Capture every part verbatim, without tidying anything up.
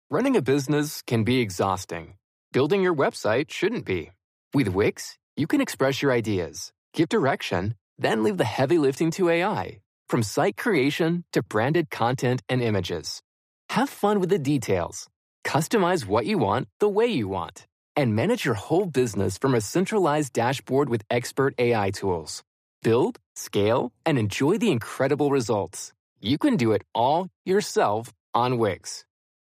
Running a business can be exhausting. Building your website shouldn't be. With Wix, you can express your ideas, give direction, then leave the heavy lifting to A I. From site creation to branded content and images. Have fun with the details. Customize what you want the way you want. And manage your whole business from a centralized dashboard with expert A I tools. Build, scale, and enjoy the incredible results. You can do it all yourself on Wix.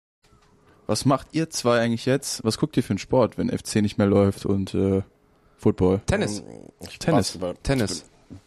Was macht ihr zwei eigentlich jetzt? Was guckt ihr für einen Sport, wenn F C nicht mehr läuft und äh, Football? Tennis. Ähm, Tennis. Basketball. Tennis.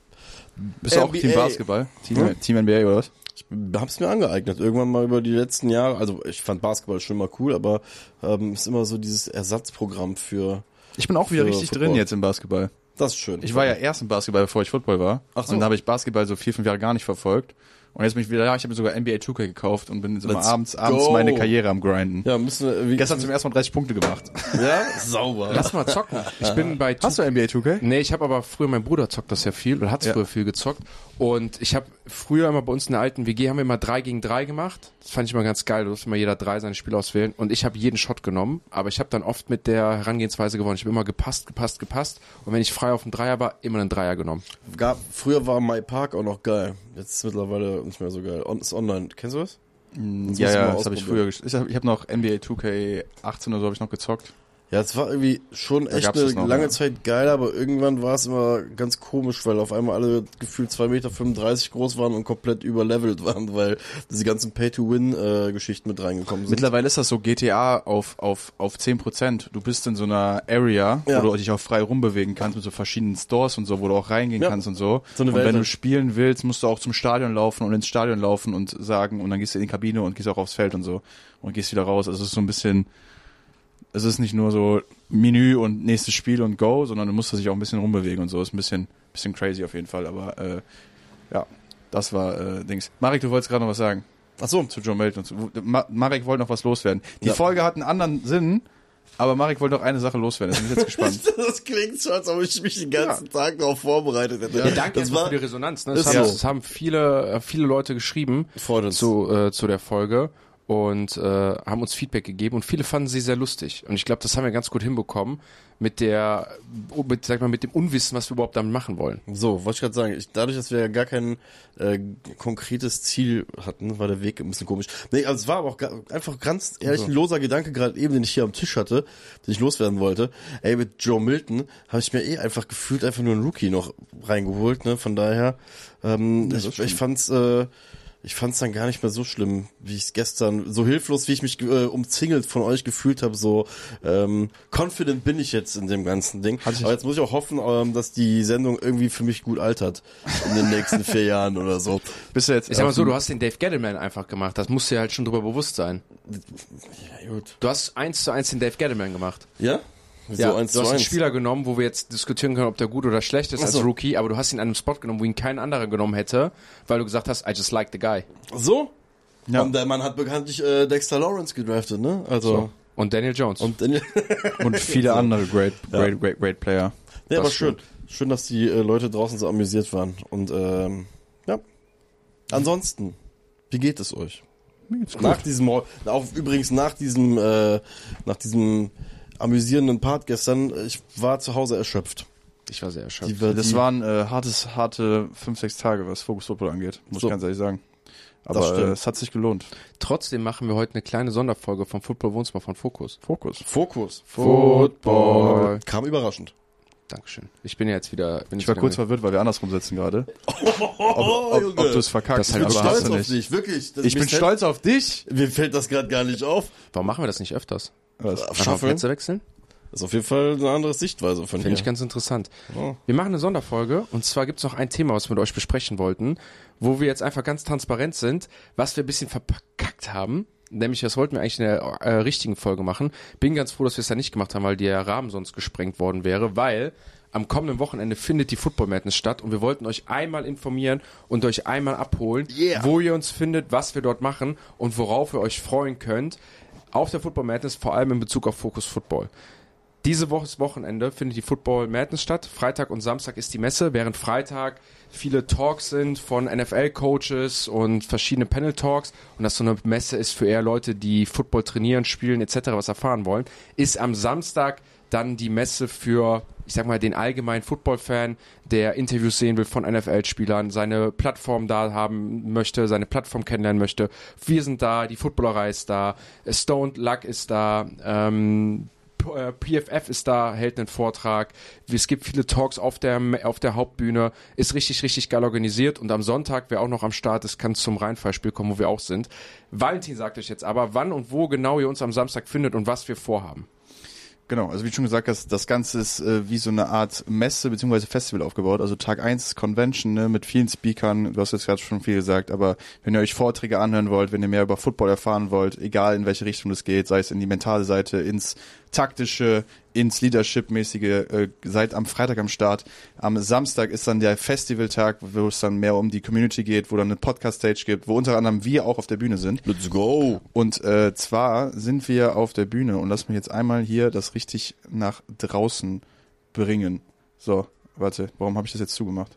Bist du auch Team Basketball? Team, hm? Team N B A oder was? Ich hab's mir angeeignet. Irgendwann mal über die letzten Jahre, also ich fand Basketball schon mal cool, aber ähm, ist immer so dieses Ersatzprogramm für Ich bin auch wieder richtig Football. Drin jetzt im Basketball. Das ist schön. Ich war ja erst im Basketball, bevor ich Football war. Ach so. Und dann habe ich Basketball so vier, fünf Jahre gar nicht verfolgt. Und jetzt bin ich wieder da, ich habe mir sogar N B A two K gekauft und bin jetzt immer abends, abends meine Karriere am Grinden. Ja, müssen wir, wie Gestern zum ersten Mal dreißig Punkte gemacht. Ja, sauber. Lass mal zocken. Ich bin bei Hast du N B A two K? Nee, ich habe aber früher, mein Bruder zockt das ja viel, oder hat's ja. früher viel gezockt. Und ich habe früher immer bei uns in der alten W G haben wir immer drei gegen drei gemacht. Das fand ich immer ganz geil, da durfte immer jeder drei seine Spiele auswählen. Und ich habe jeden Shot genommen, aber ich habe dann oft mit der Herangehensweise gewonnen. Ich habe immer gepasst, gepasst, gepasst. Und wenn ich frei auf den Dreier war, immer einen Dreier genommen. Gab, früher war My Park auch noch geil. Jetzt ist es mittlerweile nicht mehr so geil. On, ist online. Kennst du das? das ja, ja, das habe ich früher gespielt. Ich habe hab noch N B A two K achtzehn oder so habe ich noch gezockt. Ja, es war irgendwie schon echt eine noch, lange ja. Zeit geil, aber irgendwann war es immer ganz komisch, weil auf einmal alle gefühlt zwei Meter fünfunddreißig groß waren und komplett überlevelt waren, weil diese ganzen Pay-to-Win-Geschichten mit reingekommen sind. Mittlerweile ist das so G T A auf auf auf zehn Prozent. Du bist in so einer Area, ja. wo du dich auch frei rumbewegen kannst mit so verschiedenen Stores und so, wo du auch reingehen ja. kannst und so. so eine und Welt wenn du spielen willst, musst du auch zum Stadion laufen und ins Stadion laufen und sagen, und dann gehst du in die Kabine und gehst auch aufs Feld und so und gehst wieder raus. Also es ist so ein bisschen... Es ist nicht nur so Menü und nächstes Spiel und Go, sondern du musst dich auch ein bisschen rumbewegen und so. Ist ein bisschen, bisschen crazy auf jeden Fall. Aber äh, ja, das war äh, Dings. Marek, du wolltest gerade noch was sagen. Ach so. Zu Joe Milton. Ma- Marek wollte noch was loswerden. Die ja. Folge hat einen anderen Sinn, aber Marek wollte noch eine Sache loswerden. Jetzt bin ich jetzt gespannt. Das klingt so, als ob ich mich den ganzen ja. Tag darauf vorbereitet hätte. Ja, danke das war, für die Resonanz. Ne? Das, haben, so. das haben viele, viele Leute geschrieben zu, äh, zu der Folge. Und äh, haben uns Feedback gegeben und viele fanden sie sehr lustig. Und ich glaube, das haben wir ganz gut hinbekommen mit der, mit, sag mal, mit dem Unwissen, was wir überhaupt damit machen wollen. So, wollte ich gerade sagen, ich, dadurch, dass wir ja gar kein äh, konkretes Ziel hatten, war der Weg ein bisschen komisch. Nee, also es war aber auch ga, einfach ganz ehrlich ein loser Gedanke, gerade eben, den ich hier am Tisch hatte, den ich loswerden wollte. Ey, mit Joe Milton habe ich mir eh einfach gefühlt einfach nur einen Rookie noch reingeholt, ne? Von daher, ähm, ich, ich fand's, äh, Ich fand's dann gar nicht mehr so schlimm, wie ich es gestern, so hilflos, wie ich mich äh, umzingelt von euch gefühlt habe, so ähm, confident bin ich jetzt in dem ganzen Ding. Aber jetzt muss ich auch hoffen, ähm, dass die Sendung irgendwie für mich gut altert in den nächsten vier Jahren oder so. Bist du jetzt? Ich sag mal so, du hast den Dave Gettleman einfach gemacht, das musst du dir halt schon drüber bewusst sein. Ja, gut. Du hast eins zu eins den Dave Gettleman gemacht. Ja? So ja, du hast einen Spieler genommen, wo wir jetzt diskutieren können, ob der gut oder schlecht ist als Rookie, aber du hast ihn an einem Spot genommen, wo ihn kein anderer genommen hätte, weil du gesagt hast, I just like the guy. So? Ja. Und der Mann hat bekanntlich äh, Dexter Lawrence gedraftet, ne? Also so. Und Daniel Jones. Und, Daniel und viele so. andere great, great, ja. great, great Player. Ja, das aber schön. Schön, dass die äh, Leute draußen so amüsiert waren. Und ähm, ja. Ansonsten, wie geht es euch? Mir geht's gut. Nach diesem, auch übrigens nach diesem, äh, nach diesem amüsierenden Part gestern, ich war zu Hause erschöpft. Ich war sehr erschöpft. Die, das waren äh, hartes, harte fünf, sechs Tage, was Focus Football angeht, muss so. ich ganz ehrlich sagen. Aber äh, es hat sich gelohnt. Trotzdem machen wir heute eine kleine Sonderfolge vom Football Wohnzimmer von Fokus. Fokus. Fokus. Football. Kam überraschend. Dankeschön. Ich bin ja jetzt wieder... Bin ich war kurz verwirrt, weil wir andersrum sitzen gerade. Oh, ob ob, ob du es verkackst. Ich bin stolz auf dich, wirklich. Das ich bin stolz auf dich. Mir fällt das gerade gar nicht auf. Warum machen wir das nicht öfters? Was? Auf Plätze wechseln? Das ist auf jeden Fall eine andere Sichtweise von dir. Finde ich ganz interessant. Oh. Wir machen eine Sonderfolge und zwar gibt es noch ein Thema, was wir mit euch besprechen wollten, wo wir jetzt einfach ganz transparent sind, was wir ein bisschen verkackt haben. Nämlich, das wollten wir eigentlich in der äh, richtigen Folge machen. Bin ganz froh, dass wir es ja nicht gemacht haben, weil der Rahmen sonst gesprengt worden wäre, weil am kommenden Wochenende findet die Football Madness statt und wir wollten euch einmal informieren und euch einmal abholen, yeah. wo ihr uns findet, was wir dort machen und worauf ihr euch freuen könnt auf der Football Madness, vor allem in Bezug auf Focus Football. Diese Woche, Wochenende findet die Football Madness statt. Freitag und Samstag ist die Messe, während Freitag viele Talks sind von N F L-Coaches und verschiedene Panel-Talks und das so eine Messe ist für eher Leute, die Football trainieren, spielen et cetera was erfahren wollen, ist am Samstag dann die Messe für, ich sag mal, den allgemeinen Football-Fan, der Interviews sehen will von N F L-Spielern, seine Plattform da haben möchte, seine Plattform kennenlernen möchte. Wir sind da, die Footballerei ist da, Stoned Luck ist da, ähm, P F F ist da, hält einen Vortrag. Es gibt viele Talks auf der auf der Hauptbühne. Ist richtig, richtig geil organisiert. Und am Sonntag, wer auch noch am Start ist, kann zum Rheinfallspiel kommen, wo wir auch sind. Valentin sagt euch jetzt aber, wann und wo genau ihr uns am Samstag findet und was wir vorhaben. Genau, also wie du schon gesagt hast, das Ganze ist äh, wie so eine Art Messe bzw. Festival aufgebaut. Also Tag eins Convention, ne, mit vielen Speakern, du hast jetzt gerade schon viel gesagt, aber wenn ihr euch Vorträge anhören wollt, wenn ihr mehr über Football erfahren wollt, egal in welche Richtung es geht, sei es in die mentale Seite, ins taktische, ins Leadership-mäßige, äh, seid am Freitag am Start. Am Samstag ist dann der Festivaltag, wo es dann mehr um die Community geht, wo dann eine Podcast-Stage gibt, wo unter anderem wir auch auf der Bühne sind. Let's go! Und äh, zwar sind wir auf der Bühne und lass mich jetzt einmal hier das richtig nach draußen bringen. So, warte, warum habe ich das jetzt zugemacht?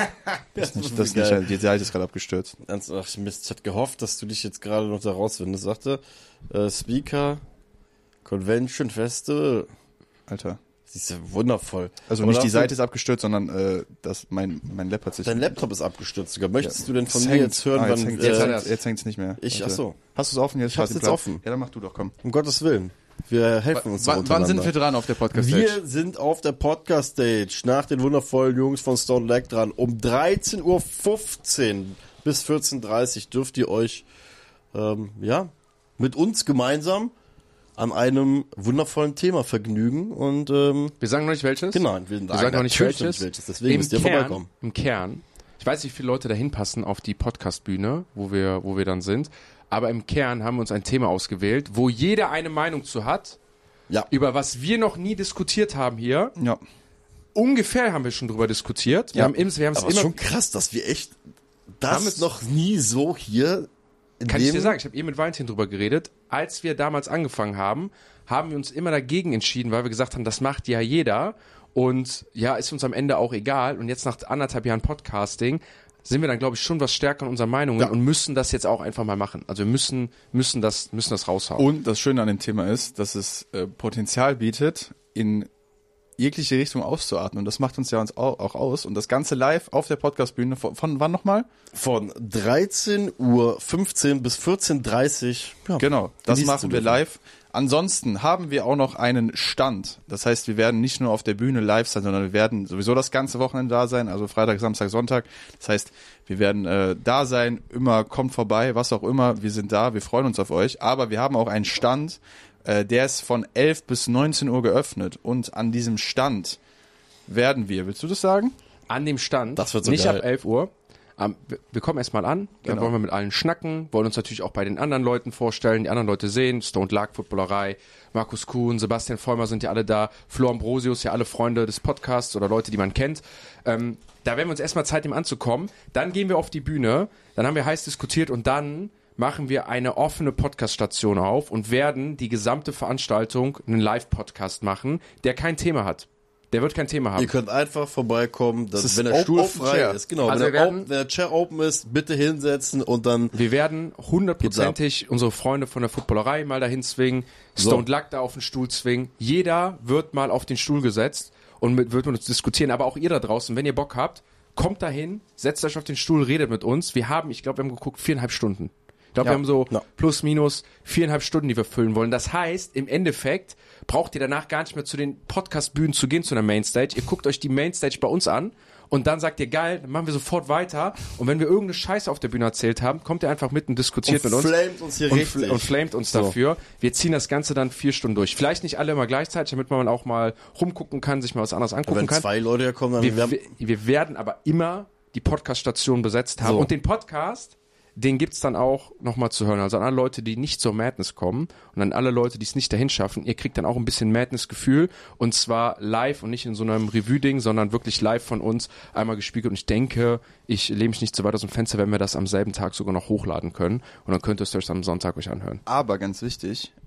das ist nicht, das ist nicht, die Seite ist gerade abgestürzt. Ach Mist, ich hatte gehofft, dass du dich jetzt gerade noch da rausfindest. Sagte, äh, Speaker, Convention, Festival. Alter. Sie ist ja wundervoll. Also aber nicht die Seite ist abgestürzt, sondern äh, das, mein, mein Laptop hat sich... Dein Laptop ist abgestürzt sogar. Möchtest ja. du denn von es mir hängt. jetzt hören, ah, jetzt wann... Hängt, äh, jetzt hängt, jetzt hängt's nicht mehr. Ich, Warte. ach so. Hast du es offen jetzt? Ich hab's jetzt offen. Ja, dann mach du doch, komm. Um Gottes Willen. Wir helfen uns w- w- Wann sind wir dran auf der Podcast-Stage? Wir sind auf der Podcast-Stage nach den wundervollen Jungs von Stone Lag dran. Um dreizehn Uhr fünfzehn bis vierzehn Uhr dreißig dürft ihr euch ähm, ja mit uns gemeinsam an einem wundervollen Thema vergnügen und ähm, wir sagen noch nicht welches. Genau, wir, wir sagen noch nicht welches. nicht welches. Deswegen Im müsst ihr Kern, vorbeikommen. Im Kern, ich weiß nicht, wie viele Leute da hinpassen auf die Podcast-Bühne, wo wir, wo wir dann sind, aber im Kern haben wir uns ein Thema ausgewählt, wo jeder eine Meinung zu hat, ja. über was wir noch nie diskutiert haben hier. Ja. Ungefähr haben wir schon drüber diskutiert. Wir ja. haben im, wir haben es aber immer schon krass, dass wir echt das noch nie so hier Kann ich dir sagen, ich habe eben mit Valentin drüber geredet. Als wir damals angefangen haben, haben wir uns immer dagegen entschieden, weil wir gesagt haben, das macht ja jeder und ja, ist uns am Ende auch egal. Und jetzt nach anderthalb Jahren Podcasting sind wir dann, glaube ich, schon was stärker in unseren Meinungen ja. und müssen das jetzt auch einfach mal machen. Also wir müssen, müssen das, müssen das raushauen. Und das Schöne an dem Thema ist, dass es äh, Potenzial bietet, in jegliche Richtung auszuatmen. Und das macht uns ja uns auch aus. Und das Ganze live auf der Podcastbühne von, von wann nochmal? Von dreizehn Uhr fünfzehn bis vierzehn Uhr dreißig. Ja, genau, das machen wir live. Ansonsten haben wir auch noch einen Stand. Das heißt, wir werden nicht nur auf der Bühne live sein, sondern wir werden sowieso das ganze Wochenende da sein. Also Freitag, Samstag, Sonntag. Das heißt, wir werden äh, da sein. Immer kommt vorbei, was auch immer. Wir sind da, wir freuen uns auf euch. Aber wir haben auch einen Stand, äh, der ist von elf bis neunzehn Uhr geöffnet. Und an diesem Stand werden wir, willst du das sagen? An dem Stand, das wird so nicht geil. ab elf Uhr. Um, wir, wir kommen erstmal an, dann genau. wollen wir mit allen schnacken, wollen uns natürlich auch bei den anderen Leuten vorstellen, die anderen Leute sehen, Stoned Lag Footballerei, Markus Kuhn, Sebastian Vollmer sind ja alle da, Flo Ambrosius, ja alle Freunde des Podcasts oder Leute, die man kennt. Ähm, da werden wir uns erstmal Zeit, ihm anzukommen. Dann gehen wir auf die Bühne, dann haben wir heiß diskutiert und dann machen wir eine offene Podcast-Station auf und werden die gesamte Veranstaltung einen Live-Podcast machen, der kein Thema hat. Der wird kein Thema haben. Ihr könnt einfach vorbeikommen, dass, das wenn der open, Stuhl open frei chair. ist. Genau, also wenn, wir der werden, open, wenn der Chair open ist, bitte hinsetzen und dann... Wir werden hundertprozentig unsere Freunde von der Footballerei mal dahin zwingen, Stoned so. Luck da auf den Stuhl zwingen. Jeder wird mal auf den Stuhl gesetzt und mit, wird mit uns diskutieren. Aber auch ihr da draußen, wenn ihr Bock habt, kommt dahin, setzt euch auf den Stuhl, redet mit uns. Wir haben, ich glaube, wir haben geguckt, viereinhalb Stunden. Ich glaube, ja, wir haben so ja. plus minus viereinhalb Stunden, die wir füllen wollen. Das heißt, im Endeffekt braucht ihr danach gar nicht mehr zu den Podcast-Bühnen zu gehen, zu einer Mainstage. Ihr guckt euch die Mainstage bei uns an und dann sagt ihr, geil, dann machen wir sofort weiter. Und wenn wir irgendeine Scheiße auf der Bühne erzählt haben, kommt ihr einfach mit und diskutiert und mit uns. Flamet uns hier und, richtig. fl- und flamet uns so. dafür. Wir ziehen das Ganze dann vier Stunden durch. Vielleicht nicht alle immer gleichzeitig, damit man auch mal rumgucken kann, sich mal was anderes angucken wenn kann. Wenn zwei Leute ja kommen, dann... Wir, wir, haben wir, wir werden aber immer die Podcast-Station besetzt haben. So. Und den Podcast... Den gibt's dann auch nochmal zu hören. Also an alle Leute, die nicht zur Madness kommen und an alle Leute, die es nicht dahin schaffen, ihr kriegt dann auch ein bisschen Madness-Gefühl und zwar live und nicht in so einem Revue-Ding, sondern wirklich live von uns einmal gespiegelt und ich denke, ich lehne mich nicht so weit aus dem Fenster, wenn wir das am selben Tag sogar noch hochladen können und dann könnt ihr es euch am Sonntag euch anhören. Aber ganz wichtig,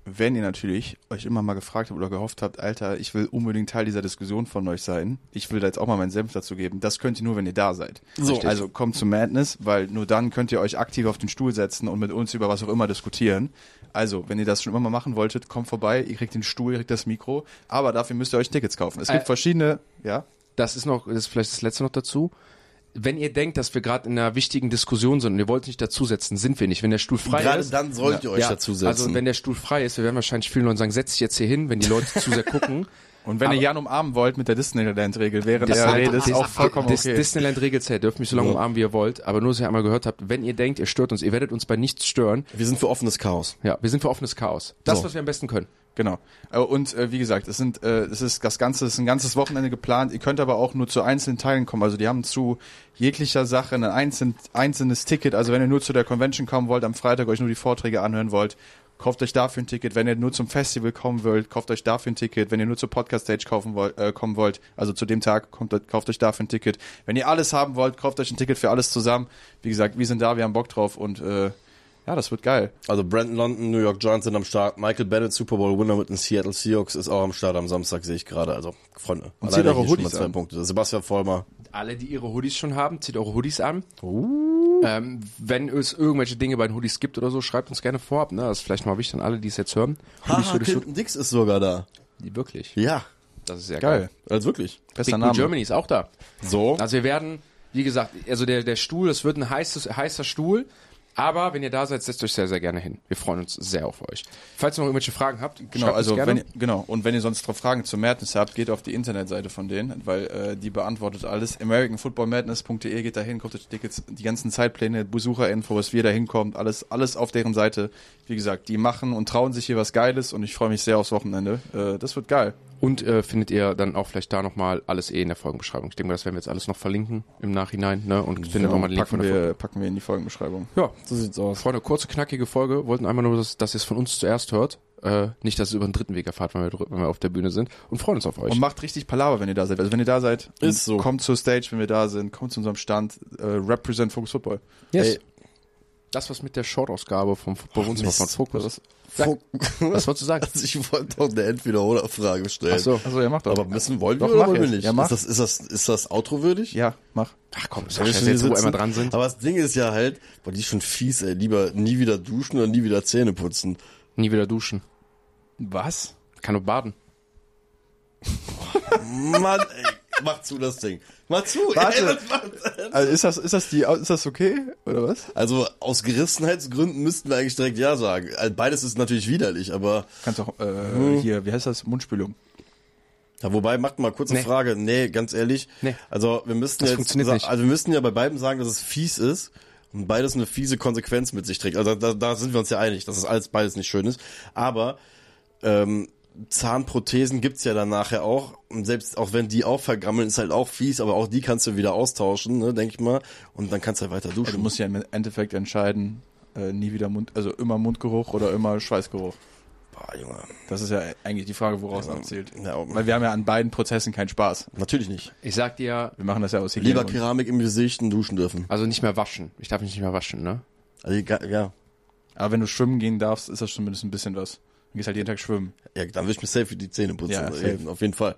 wenn ihr natürlich euch immer mal gefragt habt oder gehofft habt, Alter, ich will unbedingt Teil dieser Diskussion von euch sein, ich will da jetzt auch mal meinen Senf dazu geben, das könnt ihr nur, wenn ihr da seid. So. Also kommt zu Madness, weil nur dann könnt ihr euch aktiv auf den Stuhl setzen und mit uns über was auch immer diskutieren. Also, wenn ihr das schon immer mal machen wolltet, kommt vorbei, ihr kriegt den Stuhl, ihr kriegt das Mikro, aber dafür müsst ihr euch Tickets kaufen. Es gibt äh, verschiedene, ja. Das ist noch, das ist vielleicht das letzte noch dazu. Wenn ihr denkt, dass wir gerade in einer wichtigen Diskussion sind und ihr wollt nicht dazusetzen, sind wir nicht. Wenn der Stuhl frei gerade ist. Gerade dann sollt ihr euch ja, dazusetzen. Also wenn der Stuhl frei ist, wir werden wahrscheinlich vielen Leuten sagen, setz dich jetzt hier hin, wenn die Leute zu sehr gucken. Und wenn aber ihr Jan umarmen wollt mit der Disneyland-Regel, während das er redet, ist Dis- auch vollkommen Dis- okay. Disneyland-Regel zählt, dürft mich so lange Ja. umarmen, wie ihr wollt, aber nur, dass ihr einmal gehört habt, wenn ihr denkt, ihr stört uns, ihr werdet uns bei nichts stören. Wir sind für offenes Chaos. Ja, wir sind für offenes Chaos. Das, So. was wir am besten können. Genau. Äh, Und äh, wie gesagt, es sind, äh, es ist das Ganze, es ist ein ganzes Wochenende geplant. Ihr könnt aber auch nur zu einzelnen Teilen kommen. Also die haben zu jeglicher Sache ein einzeln, einzelnes Ticket. Also wenn ihr nur zu der Convention kommen wollt, am Freitag euch nur die Vorträge anhören wollt, kauft euch dafür ein Ticket. Wenn ihr nur zum Festival kommen wollt, kauft euch dafür ein Ticket. Wenn ihr nur zur Podcast-Stage kaufen wollt, äh, kommen wollt, also zu dem Tag, kommt, kauft euch dafür ein Ticket. Wenn ihr alles haben wollt, kauft euch ein Ticket für alles zusammen. Wie gesagt, wir sind da, wir haben Bock drauf und äh, ja, das wird geil. Also Brandon London, New York Giants sind am Start. Michael Bennett, Super Bowl Winner mit den Seattle Seahawks, ist auch am Start am Samstag, sehe ich gerade. Also Freunde, Und alleine zieht eure hier schon mal Hoodies zwei an. Punkte. Sebastian Vollmer. Alle, die ihre Hoodies schon haben, zieht eure Hoodies an. Uh. Ähm, wenn es irgendwelche Dinge bei den Hoodies gibt oder so, schreibt uns gerne vorab. Ne? Das ist vielleicht mal wichtig an alle, die es jetzt hören. Hoodies, Haha, Hoodies, Clinton Dix ist sogar da. Hoodies. Wirklich. Ja, Das ist sehr Geil. geil. also wirklich. Bester Big Blue Name. Germany ist auch da. So. Also wir werden, wie gesagt, also der, der Stuhl, es wird ein heißes, heißer Stuhl. Aber wenn ihr da seid, setzt euch sehr, sehr gerne hin. Wir freuen uns sehr auf euch. Falls ihr noch irgendwelche Fragen habt, Genau, schreibt also uns gerne. wenn ihr, genau, und wenn ihr sonst noch Fragen zu Madness habt, geht auf die Internetseite von denen, weil äh, die beantwortet alles. american football madness punkt de, geht dahin, kauft euch die Tickets, die ganzen Zeitpläne, Besucherinfos, wie ihr da hinkommt, alles, alles auf deren Seite. Wie gesagt, die machen und trauen sich hier was Geiles und ich freue mich sehr aufs Wochenende. Äh, das wird geil. Und äh, findet ihr dann auch vielleicht da nochmal alles eh in der Folgenbeschreibung. Ich denke mal, das werden wir jetzt alles noch verlinken im Nachhinein, ne? Und findet nochmal den Link von packen der Folge. wir, packen wir in die Folgenbeschreibung. Ja, So sieht's aus. Freunde, kurze, knackige Folge. Wollten einmal nur, dass, dass ihr es von uns zuerst hört. Äh, nicht, dass ihr es über den dritten Weg erfahrt, wenn wir, wenn wir auf der Bühne sind. Und freuen uns auf euch. Und macht richtig Palaver, wenn ihr da seid. Also wenn ihr da seid, Ist so. kommt zur Stage, wenn wir da sind, kommt zu unserem Stand, äh, represent Focus Football. yes. Ey. Das, was mit der Short-Ausgabe vom Football Wohnzimmer Mist. von Focus. Das, Sag, Fo- was wolltest du sagen? Also ich wollte doch eine Entweder-oder-Frage stellen. Ach so. also ja, macht doch. Aber müssen, wollen Doch, wir oder mach wollen wir jetzt. nicht? Ja, mach. ist das, ist das, ist das Outro-würdig? Ja, mach. Ach komm, Ja, sag wir jetzt, schon hier jetzt, wo wir sitzen. einmal dran sind. Aber das Ding ist ja halt, boah, die ist schon fies, ey. Lieber nie wieder duschen oder nie wieder Zähne putzen. Nie wieder duschen. Was? Kann nur baden. Mann, ey. Mach zu das Ding. Mach zu. Warte. Ey, was macht das? Also ist das, ist das die, ist das okay? Oder was? Also aus Gerissenheitsgründen müssten wir eigentlich direkt ja sagen. Also beides ist natürlich widerlich, aber Kannst auch, äh, hier, wie heißt das? Mundspülung. ja, wobei, macht mal kurz eine Nee. Frage. Nee, ganz ehrlich. Nee. Also wir müssten Das jetzt, funktioniert sa- nicht. also wir müssten ja bei beiden sagen, dass es fies ist und beides eine fiese Konsequenz mit sich trägt. Also da, da sind wir uns ja einig, dass es alles beides nicht schön ist. Aber ähm, Zahnprothesen gibt's ja dann nachher auch. Und selbst auch wenn die auch vergammeln, ist halt auch fies, aber auch die kannst du wieder austauschen, ne, denke ich mal. Und dann kannst du halt weiter Ja, duschen. du musst ja im Endeffekt entscheiden, äh, nie wieder Mund, also immer Mundgeruch oder immer Schweißgeruch. Boah, Junge. Das ist ja eigentlich die Frage, woraus Ja. abzielt. Ja, Weil wir haben ja an beiden Prozessen keinen Spaß. natürlich nicht. Ich sag dir, Wir machen das ja aus Hygiene. Lieber und- Keramik im Gesicht und duschen dürfen. also nicht mehr waschen. Ich darf mich nicht mehr waschen, ne? Also, egal- ja. Aber wenn du schwimmen gehen darfst, ist das zumindest ein bisschen was. Du gehst halt jeden Tag schwimmen. Ja, dann würde ich mir safe für die Zähne putzen. Ja, Also safe. eben, auf jeden Fall.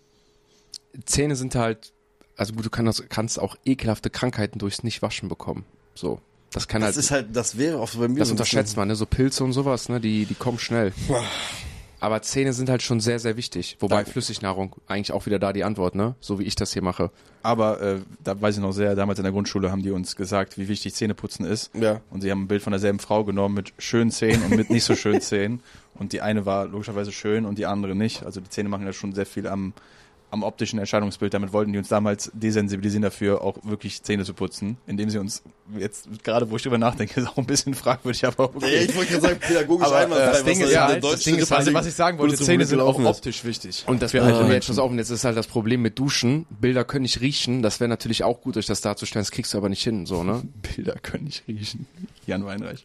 Zähne sind halt, also gut, du kannst, kannst auch ekelhafte Krankheiten durchs Nicht-Waschen bekommen. So. Das kann Das halt, ist halt, das wäre auch bei mir das so ein unterschätzt bisschen- man, ne? So Pilze und sowas, ne? Die, die kommen schnell. Aber Zähne sind halt schon sehr, sehr wichtig. Wobei Danke. Flüssignahrung eigentlich auch wieder da die Antwort, ne? So wie ich das hier mache. Aber äh, da weiß ich noch sehr, damals in der Grundschule haben die uns gesagt, wie wichtig Zähneputzen ist. Ja. Und sie haben ein Bild von derselben Frau genommen mit schönen Zähnen und mit nicht so schönen Zähnen. Und die eine war logischerweise schön und die andere nicht. Also die Zähne machen ja schon sehr viel am, am optischen Erscheinungsbild. Damit wollten die uns damals desensibilisieren dafür, auch wirklich Zähne zu putzen. Indem sie uns jetzt, gerade wo ich drüber nachdenke, ist auch ein bisschen fragwürdig, aber Ja, okay. ich wollte gerade sagen, pädagogisch Aber, einwandfrei. äh, das was Ding ist da ja in halt, der das Ding ist, also was ich sagen wollte, Zähne sind auch optisch wichtig. Und das Für äh, alte und jetzt Menschen. pass auf, und jetzt ist halt das Problem mit Duschen. Bilder können nicht riechen. Das wäre natürlich auch gut, euch das darzustellen. Das kriegst du aber nicht hin, so, ne? Bilder können nicht riechen. Jan Weinreich.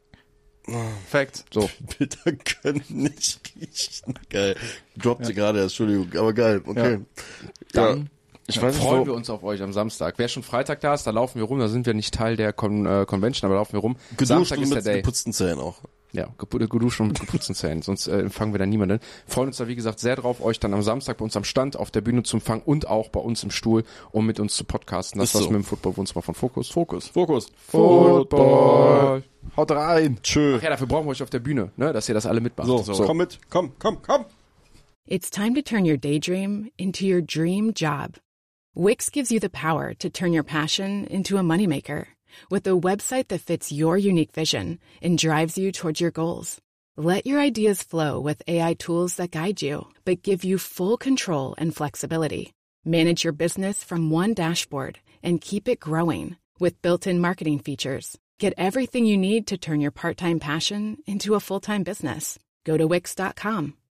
Fact. So. Bilder können nicht riechen. Geil. Droppt sie gerade, Entschuldigung, aber geil, okay. Dann Ja. Ich weiß nicht, freuen wo- wir uns auf euch am Samstag. Wer schon Freitag da ist, da laufen wir rum. Da sind wir nicht Teil der Con äh, Convention, aber laufen wir rum. Geduscht Samstag und ist der mit Day. geputzten Zähnen auch. Ja, geduscht und mit geputzten Zähnen, sonst äh, empfangen wir da niemanden. Freuen uns da, wie gesagt, sehr drauf, euch dann am Samstag bei uns am Stand auf der Bühne zu empfangen und auch bei uns im Stuhl, um mit uns zu podcasten. Das ist was so. Mit dem Football-Wohnzimmer von Fokus. Fokus. Fokus. Football. Haut rein. Tschö. Ach ja, dafür brauchen wir euch auf der Bühne, ne, dass ihr das alle mitmacht. So, so, so. Komm mit. Komm, komm, komm. It's time to turn your daydream into your dream job. Wix gives you the power to turn your passion into a moneymaker. With a website that fits your unique vision and drives you towards your goals. Let your ideas flow with A I tools that guide you, but give you full control and flexibility. Manage your business from one dashboard and keep it growing with built-in marketing features. Get everything you need to turn your part-time passion into a full-time business. Go to Wix dot com.